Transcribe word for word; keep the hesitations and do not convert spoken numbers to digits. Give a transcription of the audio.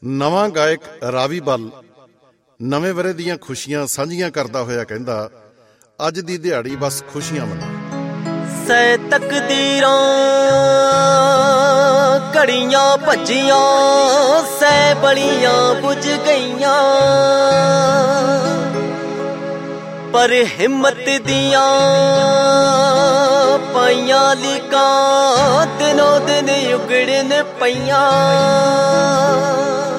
ਨਵਾਂ ਗਾਇਕ ਰਾਵੀ ਬੱਲ ਨਵੇਂ ਵਰ੍ਹੇ ਦੀਆਂ ਖੁਸ਼ੀਆਂ ਸਾਂਝੀਆਂ ਕਰਦਾ ਹੋਇਆ ਕਹਿੰਦਾ, ਅੱਜ ਦੀ ਦਿਹਾੜੀ ਬਸ ਖੁਸ਼ੀਆਂ ਮਨਾ। ਸੈ ਤਕਦੀਰਾਂ ਘੜੀਆਂ ਭੱਜੀਆਂ, ਸੈ ਬਲੀਆਂ ਬੁਝ ਗਈਆਂ, ਪਰ ਹਿੰਮਤ ਦੀਆਂ ਪਾਈਆਂ ਲੀਕਾਂ ਦਿਨੋਂ ਦਿਨ ਉਗੜਨ ਪਈਆਂ।